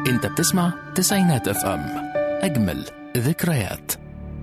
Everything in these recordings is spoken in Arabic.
انت بتسمع تسعينات اف ام، اجمل ذكريات.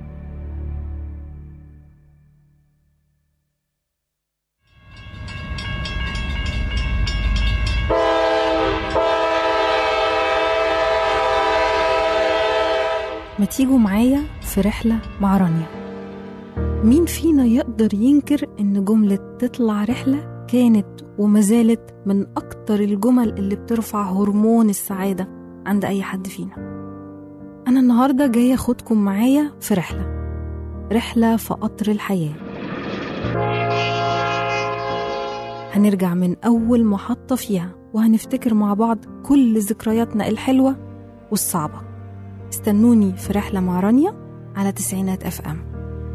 ما تيجوا معايا في رحلة مع رانيا. مين فينا يقدر ينكر إن جملة تطلع رحلة كانت وما زالت من أكتر الجمل اللي بترفع هرمون السعادة عند أي حد فينا. أنا النهاردة جاية أخدكم معايا في رحلة في قطر الحياة. هنرجع من أول محطة فيها وهنفتكر مع بعض كل ذكرياتنا الحلوة والصعبة. استنوني في رحلة مع رانيا على تسعينات اف ام.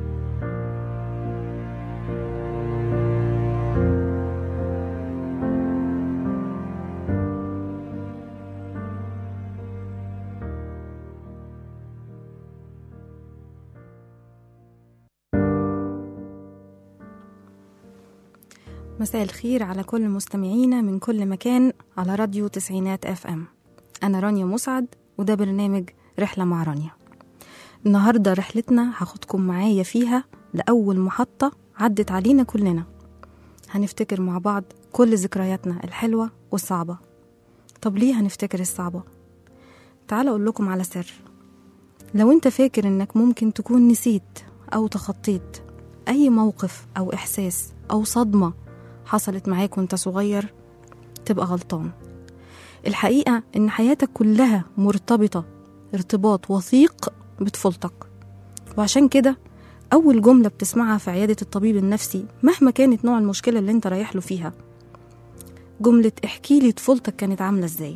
مساء الخير على كل مستمعينا من كل مكان على راديو تسعينات اف ام. أنا رانيا مسعد وده برنامج رحلة مع رانيا. النهاردة رحلتنا هاخدكم معايا فيها لأول محطة عدت علينا كلنا. هنفتكر مع بعض كل ذكرياتنا الحلوة والصعبة. طب ليه هنفتكر الصعبة؟ تعال أقول لكم على سر. لو انت فاكر انك ممكن تكون نسيت أو تخطيت أي موقف أو إحساس أو صدمة حصلت معاك وانت صغير، تبقى غلطان. الحقيقة إن حياتك كلها مرتبطة ارتباط وثيق بطفولتك، وعشان كده أول جملة بتسمعها في عيادة الطبيب النفسي مهما كانت نوع المشكلة اللي انت رايح له فيها جملة احكي لي طفولتك كانت عاملة ازاي.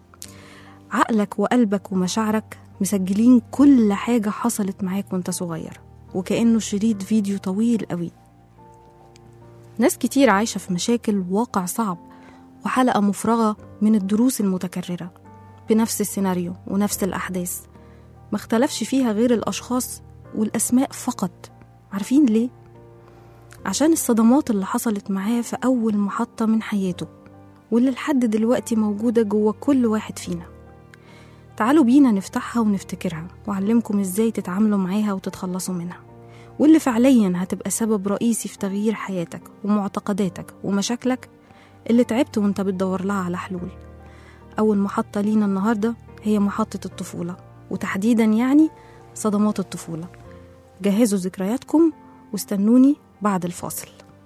عقلك وقلبك ومشاعرك مسجلين كل حاجة حصلت معاك وانت صغير، وكأنه شريط فيديو طويل قوي. ناس كتير عايشة في مشاكل واقع صعب وحلقة مفرغة من الدروس المتكررة بنفس السيناريو ونفس الأحداث، ما اختلفش فيها غير الأشخاص والأسماء فقط. عارفين ليه؟ عشان الصدمات اللي حصلت معاه في أول محطة من حياته واللي لحد دلوقتي موجودة جوه كل واحد فينا. تعالوا بينا نفتحها ونفتكرها وأعلمكم إزاي تتعاملوا معاها وتتخلصوا منها، واللي فعليا هتبقى سبب رئيسي في تغيير حياتك ومعتقداتك ومشاكلك اللي تعبت وانت بتدور لها على حلول. أول محطة لينا النهاردة هي محطة الطفولة، وتحديدا يعني صدمات الطفولة. جهزوا ذكرياتكم واستنوني بعد الفاصل.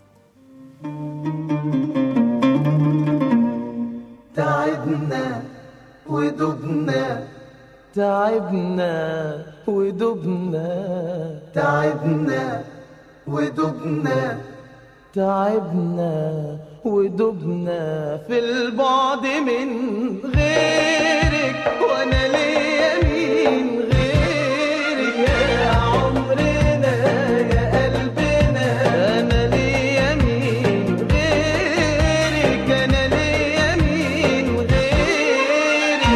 تعبنا ودبنا، تعبنا ودبنا، تعبنا ودبنا، تعبنا ودبنا في البعد من غيرك، وانا ليا مين غيرك يا عمرنا يا قلبنا. انا ليا مين غيرك، انا ليا مين غيرك.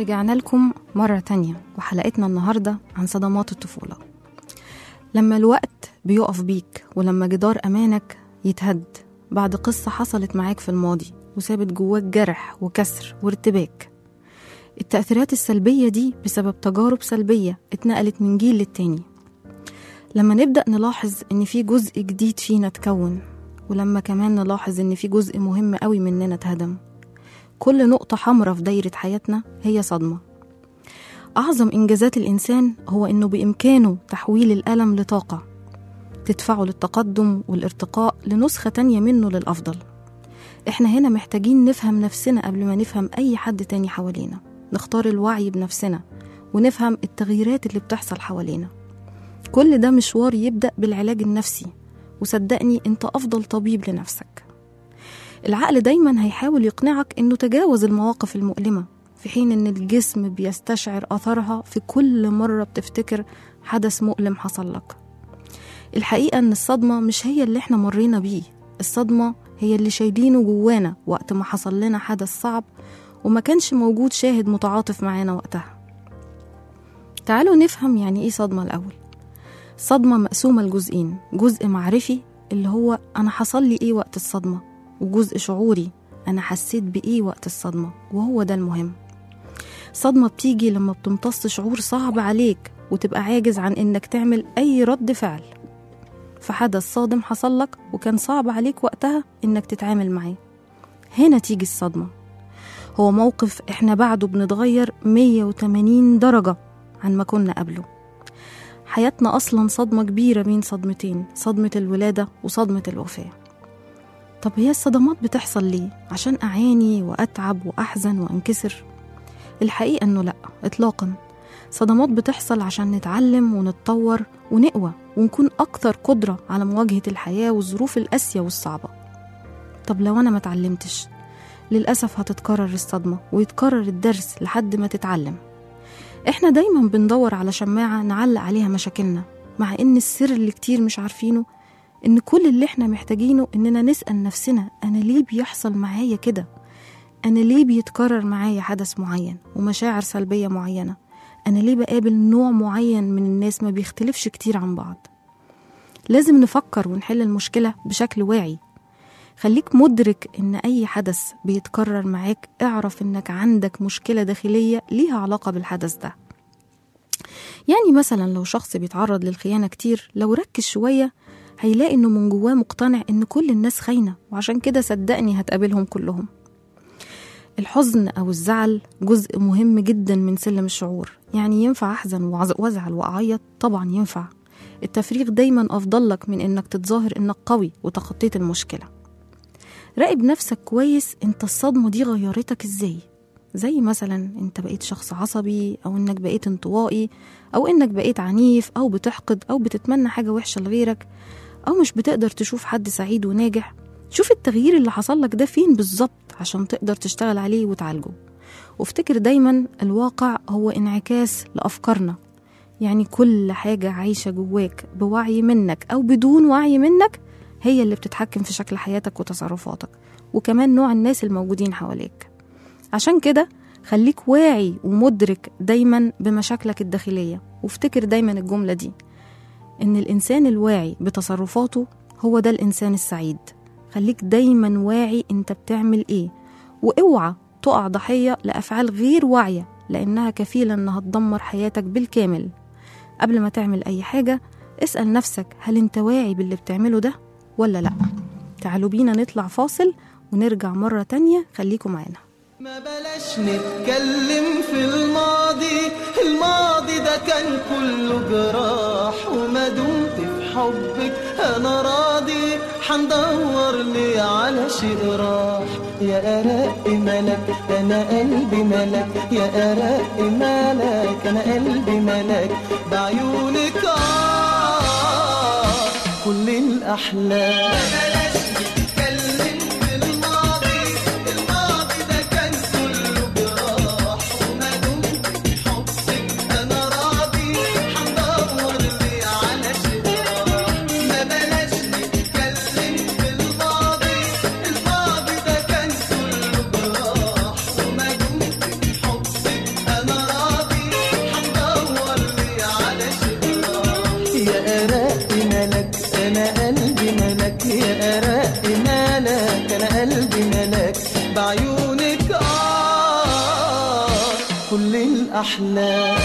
رجعنا لكم مرة تانية وحلقتنا النهاردة عن صدمات الطفولة. لما الوقت بيقف بيك ولما جدار أمانك يتهد بعد قصة حصلت معاك في الماضي وسابت جواك جرح وكسر وارتباك. التأثيرات السلبية دي بسبب تجارب سلبية اتنقلت من جيل للتاني. لما نبدأ نلاحظ إن في جزء جديد فينا تكون، ولما كمان نلاحظ إن في جزء مهم قوي مننا اتهدم، كل نقطة حمراء في دايرة حياتنا هي صدمة. أعظم إنجازات الإنسان هو إنه بإمكانه تحويل الألم لطاقة تدفعه للتقدم والارتقاء لنسخة تانية منه للأفضل. إحنا هنا محتاجين نفهم نفسنا قبل ما نفهم أي حد تاني حوالينا، نختار الوعي بنفسنا ونفهم التغييرات اللي بتحصل حوالينا. كل ده مشوار يبدأ بالعلاج النفسي، وصدقني أنت أفضل طبيب لنفسك. العقل دايما هيحاول يقنعك إنه تجاوز المواقف المؤلمة، في حين إن الجسم بيستشعر أثرها في كل مرة بتفتكر حدث مؤلم حصل لك. الحقيقة إن الصدمة مش هي اللي إحنا مرينا بيه، الصدمة هي اللي شايلينه جوانا وقت ما حصل لنا حدث صعب وما كانش موجود شاهد متعاطف معانا وقتها. تعالوا نفهم يعني إيه صدمة الأول. صدمة مقسومة لجزئين، جزء معرفي اللي هو أنا حصل لي إيه وقت الصدمة، وجزء شعوري أنا حسيت بإيه وقت الصدمة، وهو ده المهم. صدمة بتيجي لما بتمتص شعور صعب عليك وتبقى عاجز عن إنك تعمل أي رد فعل فحدث صادم حصل لك وكان صعب عليك وقتها إنك تتعامل معاه. هنا تيجي الصدمة. هو موقف إحنا بعده بنتغير 180 درجة عن ما كنا قبله. حياتنا أصلا صدمة كبيرة بين صدمتين، صدمة الولادة وصدمة الوفاة. طب هي الصدمات بتحصل ليه؟ عشان أعاني وأتعب وأحزن وأنكسر؟ الحقيقة أنه لأ إطلاقا. صدمات بتحصل عشان نتعلم ونتطور ونقوى ونكون أكثر قدرة على مواجهة الحياة والظروف القاسية والصعبة. طب لو أنا ما تعلمتش، للأسف هتتكرر الصدمة ويتكرر الدرس لحد ما تتعلم. إحنا دايما بندور على شماعة نعلق عليها مشاكلنا، مع إن السر اللي كتير مش عارفينه إن كل اللي إحنا محتاجينه إننا نسأل نفسنا أنا ليه بيحصل معايا كده؟ أنا ليه بيتكرر معايا حدث معين ومشاعر سلبية معينة؟ أنا ليه بقابل نوع معين من الناس ما بيختلفش كتير عن بعض؟ لازم نفكر ونحل المشكلة بشكل واعي. خليك مدرك إن أي حدث بيتكرر معاك اعرف إنك عندك مشكلة داخلية ليها علاقة بالحدث ده. يعني مثلا لو شخص بيتعرض للخيانة كتير، لو ركز شوية هيلاقي إنه من جواه مقتنع إن كل الناس خاينة، وعشان كده صدقني هتقابلهم كلهم. الحزن أو الزعل جزء مهم جدا من سلم الشعور. يعني ينفع أحزن وأزعل وأعيط؟ طبعا ينفع. التفريغ دايما أفضل لك من إنك تتظاهر إنك قوي وتخطيت المشكلة. راقب نفسك كويس، انت الصدمة دي غيرتك ازاي؟ زي مثلا انت بقيت شخص عصبي، او انك بقيت انطوائي، او انك بقيت عنيف، او بتحقد، او بتتمنى حاجة وحشة لغيرك، او مش بتقدر تشوف حد سعيد وناجح. شوف التغيير اللي حصل لك ده فين بالظبط عشان تقدر تشتغل عليه وتعالجه. وافتكر دايما الواقع هو انعكاس لأفكارنا. يعني كل حاجة عايشة جواك بوعي منك او بدون وعي منك هي اللي بتتحكم في شكل حياتك وتصرفاتك، وكمان نوع الناس الموجودين حواليك. عشان كده خليك واعي ومدرك دايما بمشاكلك الداخلية، وافتكر دايما الجملة دي، إن الإنسان الواعي بتصرفاته هو ده الإنسان السعيد. خليك دايما واعي أنت بتعمل إيه، واوعى تقع ضحية لأفعال غير واعية، لأنها كفيلة أنها تدمر حياتك بالكامل. قبل ما تعمل أي حاجة اسأل نفسك، هل أنت واعي باللي بتعمله ده ولا لأ؟ تعالوا بينا نطلع فاصل ونرجع مرة تانية، خليكم معانا. ما بلاش نتكلم في الماضي ده كان كله جراح، وما دمت في حبك انا راضي، حندور لي على شيء راح. يا أرق ملك انا قلبي ملك، يا أرق ملك انا قلبي ملك، بعيونك كل الأحلام. قلبي ملك بعيونك كل الأحلام.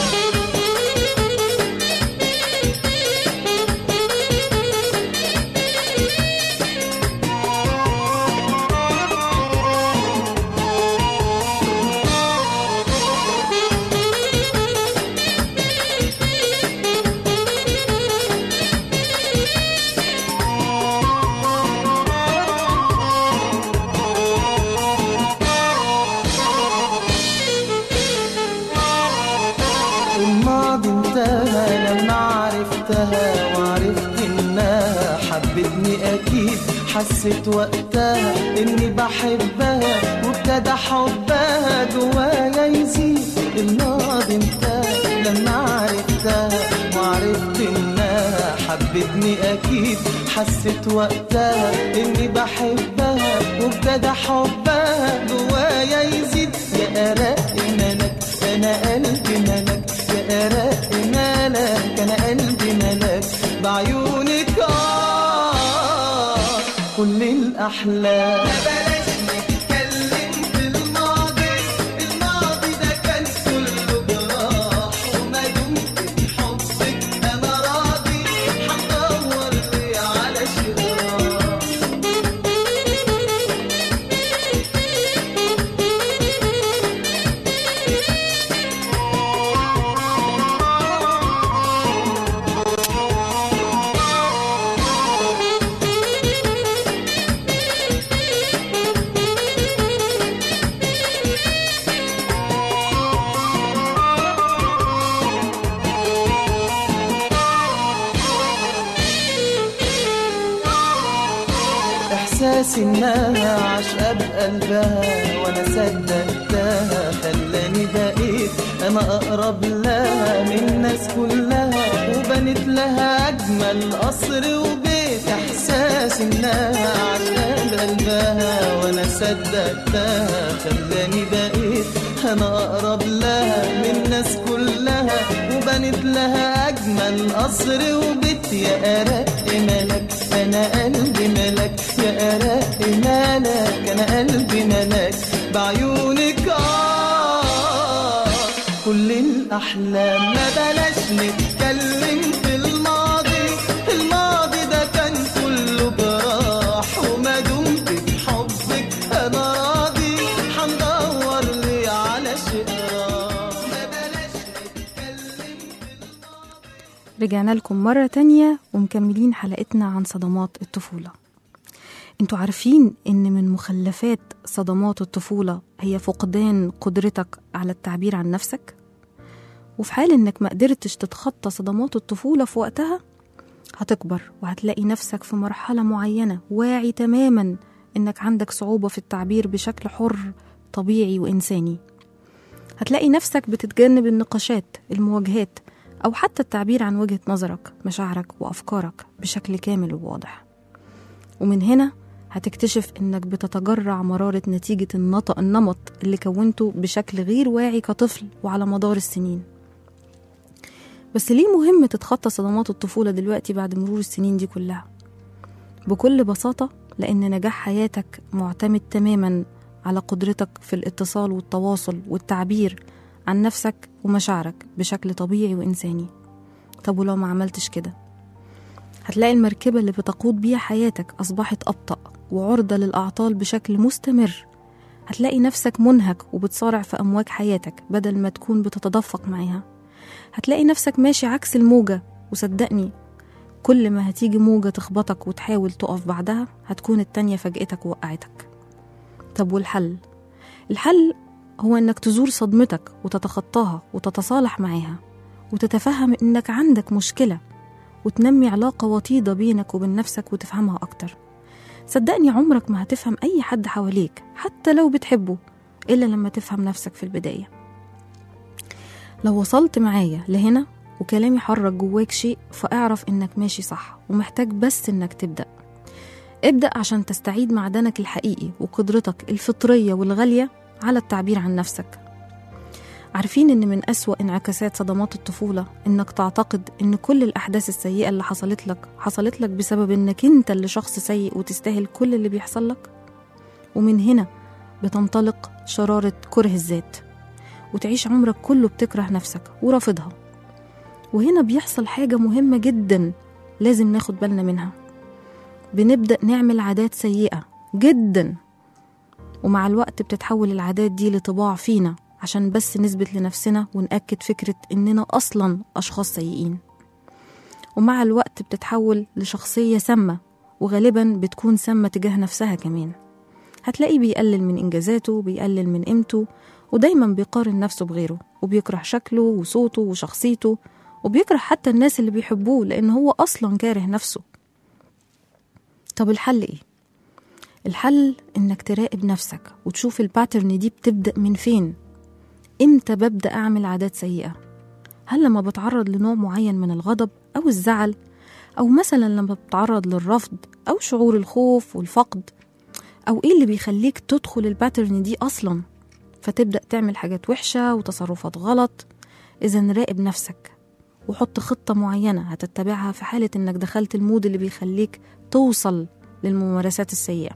لما عرفتها وعرفت انها حبتني اكيد حسيت وقتها اني بحبها وابتدى حبها جوايا يزيد. الماضي انتهى لما عرفتها وعرفت انها حبتني اكيد حسيت وقتها اني بحبها وابتدى حبها جوايا يزيد. يا أرق ملك انا قلبي ملك، يا أرق ملك انا قلبي ملك بعيونك كل الأحلام. بلاش نتكلم في الماضي، الماضي ده كان كله جراح، وما دمت بحبك أنا راضي هدور لي على شراح. إحساس إنها عشقة بقلبها وأنا صدقتها خلاني بقيت أنا أقرب لها من الناس كلها وبنت لها أجمل قصر وبيت. إحساس إنها عشقة بقلبها وأنا صدقتها خلاني بقيت أنا أقرب لها من الناس كلها وبنت لها أجمل قصر وبيت. يا أرق ملك أنا قلبي ملك، يا أرق ملك أنا قلبي ملك بعيونك كل الأحلام. ما بلاش نتكلم في الماضي، الماضي ده كان كله جراح، وما دمت بحبك أنا راضي هندور لي على شراح. ما بلاش نتكلم في الماضي. رجعنا لكم مرة تانية ومكملين حلقتنا عن صدمات الطفولة. انتوا عارفين ان من مخلفات صدمات الطفولة هي فقدان قدرتك على التعبير عن نفسك؟ وفي حال انك ما قدرتش تتخطى صدمات الطفولة في وقتها هتكبر وهتلاقي نفسك في مرحلة معينة واعي تماما انك عندك صعوبة في التعبير بشكل حر طبيعي وإنساني. هتلاقي نفسك بتتجنب النقاشات، المواجهات، أو حتى التعبير عن وجهة نظرك، مشاعرك وأفكارك بشكل كامل وواضح. ومن هنا هتكتشف إنك بتتجرع مرارة نتيجة النمط اللي كونته بشكل غير واعي كطفل وعلى مدار السنين. بس ليه مهم تتخطى صدمات الطفولة دلوقتي بعد مرور السنين دي كلها؟ بكل بساطة لأن نجاح حياتك معتمد تماما على قدرتك في الاتصال والتواصل والتعبير عن نفسك ومشاعرك بشكل طبيعي وإنساني. طب ولو ما عملتش كده؟ هتلاقي المركبة اللي بتقود بيها حياتك أصبحت أبطأ وعرضة للأعطال بشكل مستمر. هتلاقي نفسك منهك وبتصارع في أمواج حياتك بدل ما تكون بتتدفق معها. هتلاقي نفسك ماشي عكس الموجة، وصدقني كل ما هتيجي موجة تخبطك وتحاول تقف بعدها هتكون التانية فاجأتك ووقعتك. طب والحل؟ الحل هو إنك تزور صدمتك وتتخطاها وتتصالح معاها وتتفهم إنك عندك مشكلة وتنمي علاقة وطيدة بينك وبين نفسك وتفهمها أكتر. صدقني عمرك ما هتفهم أي حد حواليك حتى لو بتحبه إلا لما تفهم نفسك في البداية. لو وصلت معايا لهنا وكلامي حرك جواك شيء فاعرف إنك ماشي صح ومحتاج بس إنك ابدأ عشان تستعيد معدنك الحقيقي وقدرتك الفطرية والغالية على التعبير عن نفسك. عارفين إن من أسوأ انعكاسات صدمات الطفولة إنك تعتقد إن كل الأحداث السيئة اللي حصلت لك بسبب إنك أنت اللي شخص سيء وتستاهل كل اللي بيحصل لك؟ ومن هنا بتنطلق شرارة كره الذات، وتعيش عمرك كله بتكره نفسك ورافضها. وهنا بيحصل حاجة مهمة جدا لازم ناخد بالنا منها، بنبدأ نعمل عادات سيئة جدا، ومع الوقت بتتحول العادات دي لطباع فينا عشان بس نثبت لنفسنا ونأكد فكرة إننا أصلا أشخاص سيئين. ومع الوقت بتتحول لشخصية سامة، وغالبا بتكون سامة تجاه نفسها كمان. هتلاقيه بيقلل من إنجازاته، بيقلل من قيمته، ودايما بيقارن نفسه بغيره، وبيكره شكله وصوته وشخصيته، وبيكره حتى الناس اللي بيحبوه لأن هو أصلا كاره نفسه. طب الحل إيه؟ الحل إنك تراقب نفسك وتشوف الباترن دي بتبدأ من فين. إمتى ببدأ أعمل عادات سيئة؟ هل لما بتعرض لنوع معين من الغضب أو الزعل، أو مثلا لما بتعرض للرفض أو شعور الخوف والفقد، أو إيه اللي بيخليك تدخل الباترن دي أصلا فتبدأ تعمل حاجات وحشة وتصرفات غلط؟ إذن راقب نفسك وحط خطة معينة هتتبعها في حالة إنك دخلت المود اللي بيخليك توصل للممارسات السيئة.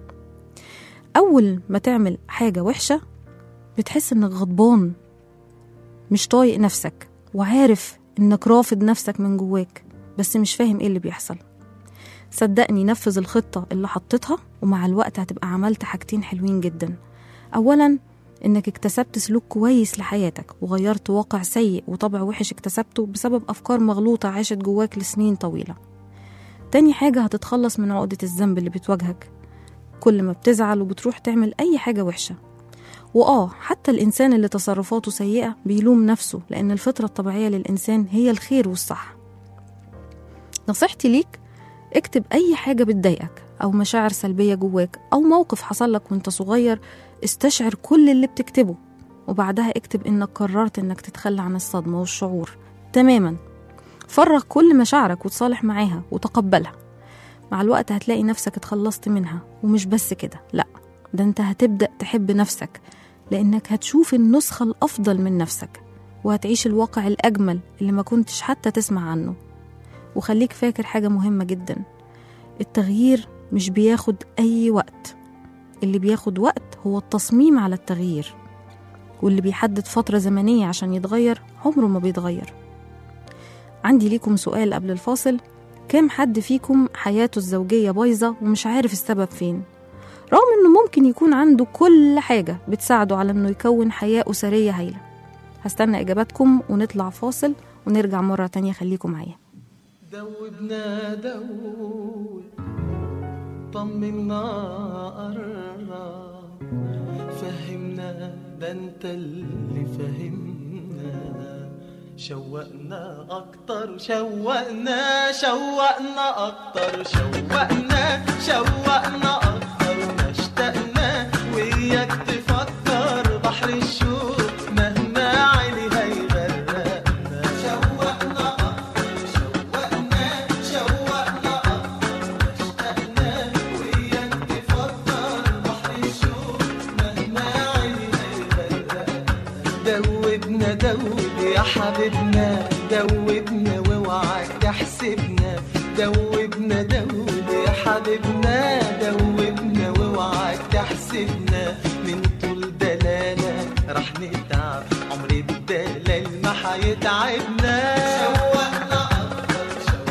أول ما تعمل حاجة وحشة بتحس إنك غضبان، مش طايق نفسك، وعارف إنك رافض نفسك من جواك، بس مش فاهم إيه اللي بيحصل. صدقني، نفذ الخطة اللي حطيتها، ومع الوقت هتبقى عملت حاجتين حلوين جدا. أولا، إنك اكتسبت سلوك كويس لحياتك، وغيرت واقع سيء وطبع وحش اكتسبته بسبب أفكار مغلوطة عاشت جواك لسنين طويلة. تاني حاجة، هتتخلص من عقدة الذنب اللي بتواجهك كل ما بتزعل وبتروح تعمل أي حاجة وحشة. حتى الإنسان اللي تصرفاته سيئة بيلوم نفسه، لأن الفطرة الطبيعية للإنسان هي الخير والصح. نصيحتي ليك، اكتب أي حاجة بتضايقك أو مشاعر سلبية جواك أو موقف حصل لك وانت صغير، استشعر كل اللي بتكتبه، وبعدها اكتب إنك قررت إنك تتخلى عن الصدمة والشعور تماما. فرغ كل مشاعرك وتصالح معاها وتقبلها. مع الوقت هتلاقي نفسك اتخلصت منها، ومش بس كده، لأ، ده انت هتبدأ تحب نفسك، لأنك هتشوف النسخة الأفضل من نفسك، وهتعيش الواقع الأجمل اللي ما كنتش حتى تسمع عنه. وخليك فاكر حاجة مهمة جدا، التغيير مش بياخد أي وقت، اللي بياخد وقت هو التصميم على التغيير، واللي بيحدد فترة زمنية عشان يتغير عمره ما بيتغير. عندي ليكم سؤال قبل الفاصل، كام حد فيكم حياته الزوجية بايظة ومش عارف السبب فين، رغم انه ممكن يكون عنده كل حاجة بتساعده على انه يكون حياة أسرية هايلة؟ هستنى إجاباتكم ونطلع فاصل ونرجع مرة تانية، خليكم معايا. دوبنا دوب، طمنا قرب، فهمنا ده انت اللي فهمنا، شوقنا اكتر، شوقنا اكتر، شوقنا اكتر، ما اشتقنا وياك تفكر بحر الشوق مهما علي هيغرقنا. شوقنا اكتر، شوقنا اكتر، ما اشتقنا وياك تفكر بحر الشوق مهما علي هيغرقنا. دوب يا حبيبنا، دوبنا واوعك تحسبنا، دوبنا يا حبيبنا، دوبنا واوعك تحسبنا، من طول دلالة رح نتعب، عمر الدلال ما حيتعبنا. شوقنا أكتر،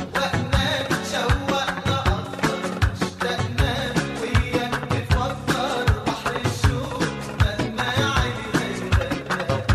شوقنا أكتر، اشتقنا وياك تفكر بحر الشوق مهما علي هيغرقنا.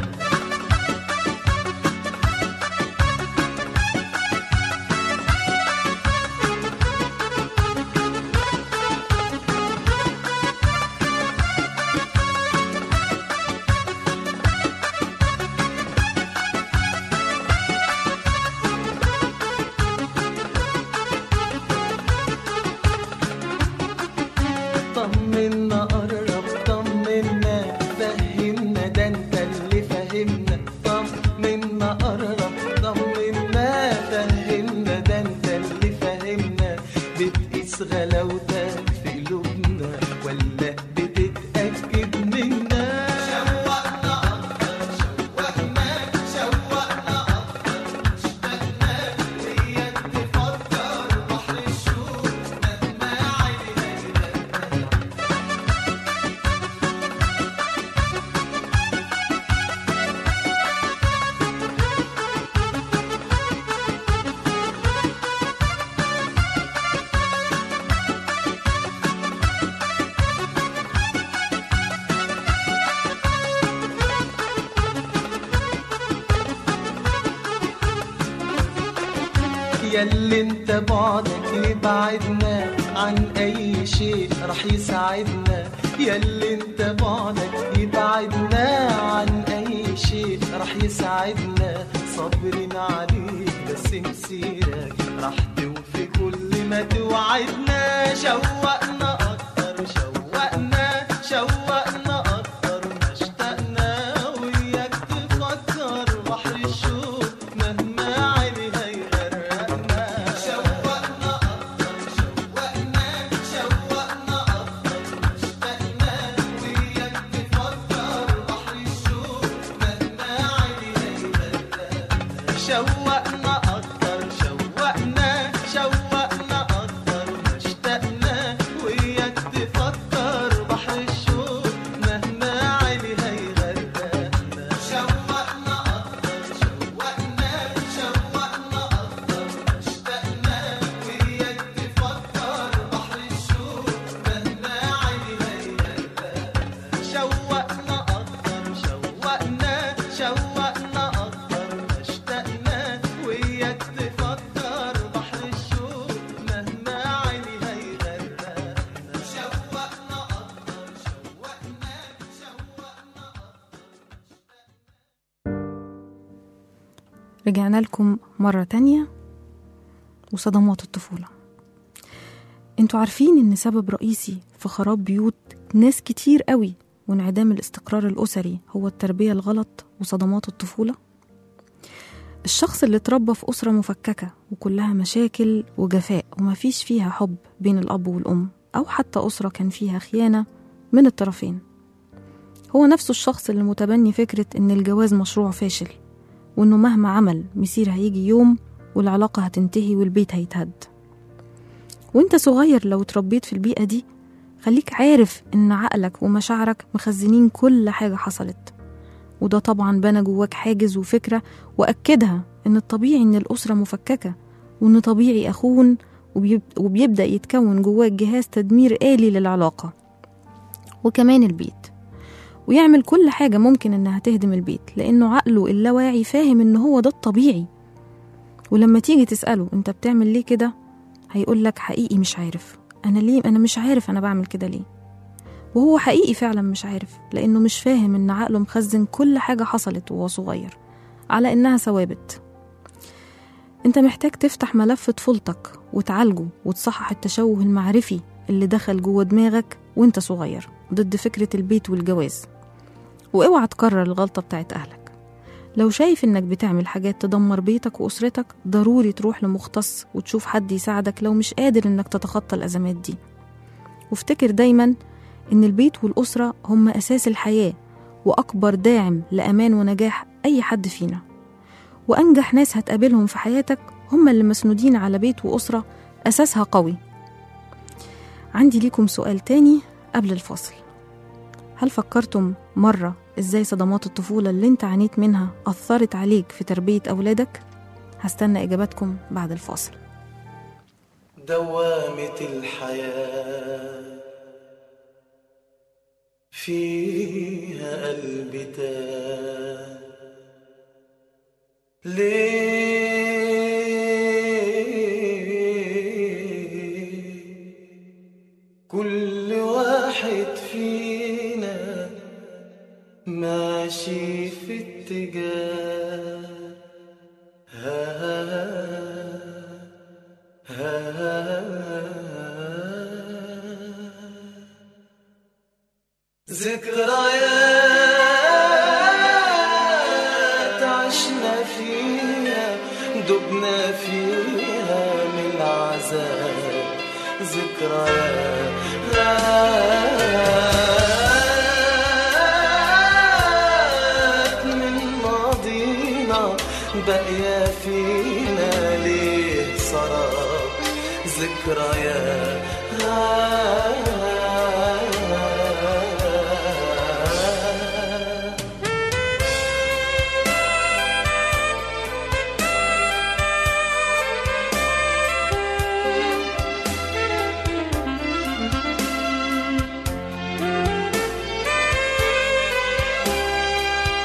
ياللي انت بعدك يبعدنا عن اي شيء رح يساعدنا، ياللي انت بعدك يبعدنا عن اي شيء رح يساعدنا، صابرين عليك بس مسيرك رح توفي كل ما توعدنا. شوقنا اكتر شوقنا شوقنا اكتر ما اشتقنا، وياك تفكر بحر الشوق مهما علي هيغرقنا. شوقنا اكتر شوقنا شوقنا اكتر ما اشتقنا، وياك تفكر بحر الشوق مهما علي هيغرقنا. شوقنا اكتر شوقنا شوقنا اكتر ما اشتقنا، وياك تفكر بحر الشوق مهما علي هيغرقنا. شوقنا اكتر شوقنا شوقنا اكتر ما اشتقنا، وياك تفكر بحر الشوق مهما علي هيغرقنا. شوقنا اكتر شوقنا شوقنا اكتر ما اشتقنا، وياك تفكر بحر الشوق مهما علي هيغرقنا. شوقنا اكتر شوقنا شوقنا رجعنا لكم مرة تانية وصدمات الطفولة. انتوا عارفين ان سبب رئيسي في خراب بيوت ناس كتير قوي وانعدام الاستقرار الأسري هو التربية الغلط وصدمات الطفولة؟ الشخص اللي اتربى في أسرة مفككة وكلها مشاكل وجفاء ومفيش فيها حب بين الأب والأم، أو حتى أسرة كان فيها خيانة من الطرفين، هو نفسه الشخص اللي متبني فكرة إن الجواز مشروع فاشل، وإنه مهما عمل مسير هيجي يوم والعلاقة هتنتهي والبيت هيتهد. وإنت صغير لو اتربيت في البيئة دي خليك عارف إن عقلك ومشاعرك مخزنين كل حاجة حصلت، وده طبعا بنى جواك حاجز وفكرة وأكدها إن الطبيعي إن الأسرة مفككة، وإن طبيعي أخون، وبيبدأ يتكون جواك جهاز تدمير آلي للعلاقة وكمان البيت، ويعمل كل حاجة ممكن إنها تهدم البيت، لأنه عقله اللاواعي فاهم إن هو ده الطبيعي. ولما تيجي تسأله أنت بتعمل ليه كده، هيقولك حقيقي مش عارف أنا مش عارف أنا بعمل كده ليه. وهو حقيقي فعلا مش عارف، لأنه مش فاهم إن عقله مخزن كل حاجة حصلت وهو صغير على إنها ثوابت. أنت محتاج تفتح ملف طفولتك وتعالجه وتصحح التشوه المعرفي اللي دخل جوه دماغك وانت صغير ضد فكرة البيت والجواز. واوعى تكرر الغلطة بتاعت أهلك. لو شايف إنك بتعمل حاجات تدمر بيتك وأسرتك، ضروري تروح لمختص وتشوف حد يساعدك لو مش قادر إنك تتخطى الأزمات دي. وافتكر دايما إن البيت والأسرة هم أساس الحياة وأكبر داعم لأمان ونجاح أي حد فينا، وأنجح ناس هتقابلهم في حياتك هم اللي مسنودين على بيت وأسرة أساسها قوي. عندي ليكم سؤال تاني قبل الفاصل. هل فكرتم مرة إزاي صدمات الطفولة اللي انت عانيت منها أثرت عليك في تربية أولادك؟ هستنى إجاباتكم بعد الفاصل. دوامة الحياة فيها قلبي تاه، ليه كل واحد فينا ماشي في اتجاه ذكريات عشنا فيها دبنا فيها من العذاب، ذكريات من ماضينا بقيا فينا ليه سراب، ذكريات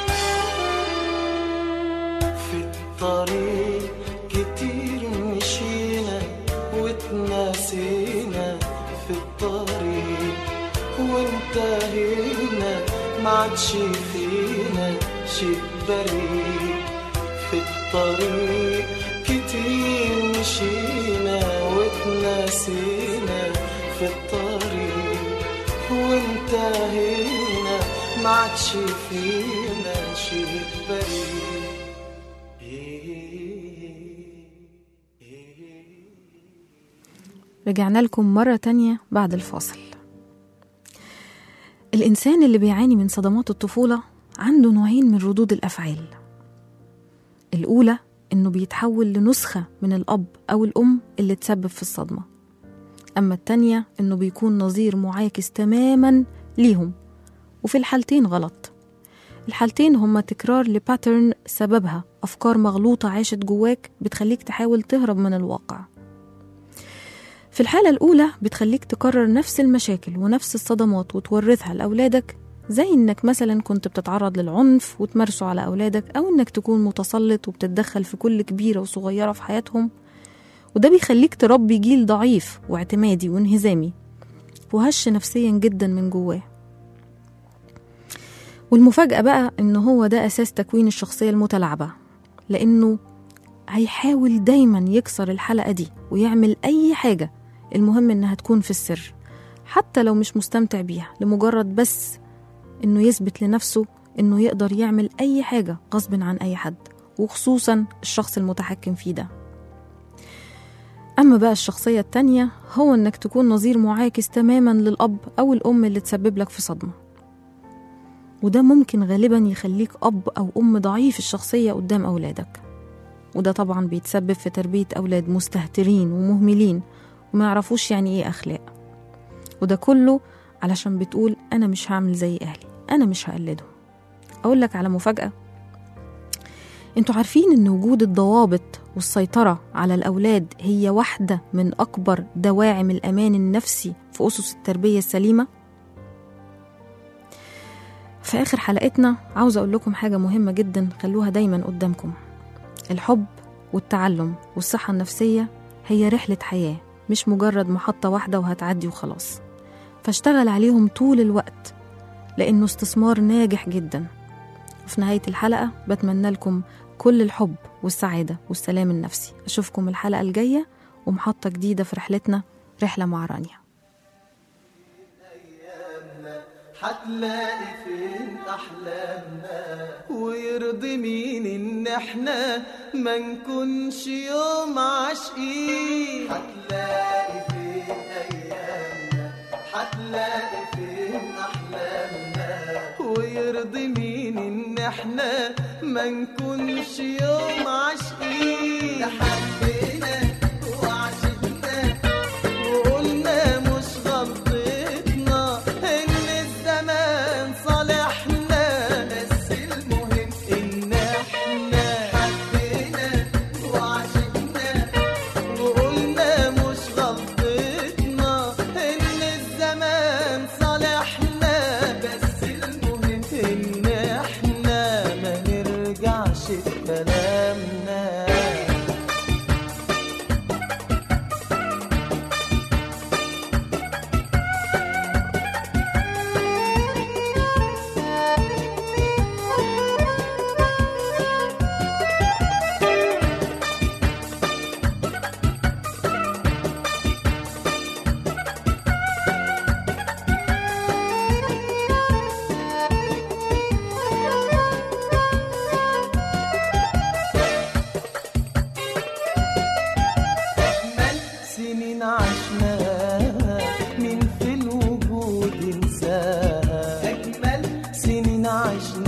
طريق كتير مشينا ما عادش فينا شيء بريء. في الطريق كتير مشينا واتناسينا في الطريق وانتهينا، ما عادش فينا شيء بريء. رجعنا لكم مرة تانية بعد الفاصل. الإنسان اللي بيعاني من صدمات الطفولة عنده نوعين من ردود الأفعال. الأولى إنه بيتحول لنسخة من الأب أو الأم اللي تسبب في الصدمة، أما التانية إنه بيكون نظير معاكس تماماً ليهم، وفي الحالتين غلط. الحالتين هما تكرار لباترن سببها أفكار مغلوطة عاشت جواك بتخليك تحاول تهرب من الواقع. في الحالة الأولى بتخليك تكرر نفس المشاكل ونفس الصدمات وتورثها لأولادك، زي إنك مثلا كنت بتتعرض للعنف وتمارسه على أولادك، أو إنك تكون متسلط وبتتدخل في كل كبيرة وصغيرة في حياتهم، وده بيخليك تربي جيل ضعيف واعتمادي وانهزامي وهش نفسيا جدا من جواه. والمفاجأة بقى إنه هو ده أساس تكوين الشخصية المتلاعبة، لأنه هيحاول دايما يكسر الحلقة دي ويعمل أي حاجة، المهم إنها تكون في السر حتى لو مش مستمتع بيها، لمجرد بس إنه يثبت لنفسه إنه يقدر يعمل أي حاجة غصب عن أي حد، وخصوصا الشخص المتحكم فيه ده. أما بقى الشخصية التانية هو إنك تكون نظير معاكس تماما للأب أو الأم اللي تسبب لك في صدمة، وده ممكن غالبا يخليك أب أو أم ضعيف الشخصية قدام أولادك، وده طبعا بيتسبب في تربية أولاد مستهترين ومهملين وما يعرفوش يعني إيه أخلاق، وده كله علشان بتقول أنا مش هعمل زي أهلي، أنا مش هقلدهم. أقول لك على مفاجأة، انتوا عارفين إن وجود الضوابط والسيطرة على الأولاد هي واحدة من أكبر دواعم الأمان النفسي في أسس التربية السليمة؟ في آخر حلقتنا عاوز أقول لكم حاجة مهمة جدا خلوها دايما قدامكم. الحب والتعلم والصحة النفسية هي رحلة حياة، مش مجرد محطة واحدة وهتعدي وخلاص، فاشتغل عليهم طول الوقت لأنه استثمار ناجح جدا. وفي نهاية الحلقة بتمنى لكم كل الحب والسعادة والسلام النفسي. أشوفكم الحلقة الجاية ومحطة جديدة في رحلتنا، رحلة مع رانيا. هتلاقي فين أحلامنا، ويرضي مين إن إحنا ما نكونش يوم عاشقين. هتلاقي فين أيامنا، هتلاقي فين أحلامنا، ويرضي مين إن إحنا ما نكونش يوم عاشقين. حبينا وعشقنا وقلنا مش غلطتنا، إن الزمان صالحنا، بس المهم إن إحنا حبينا وعشقنا وقلنا مش غلطتنا، إن الزمان صالحنا، بس المهم إن إحنا ما نرجعش بكلامنا. سنين عشناها مين في الوجود انساها، أجمل سنين عشناها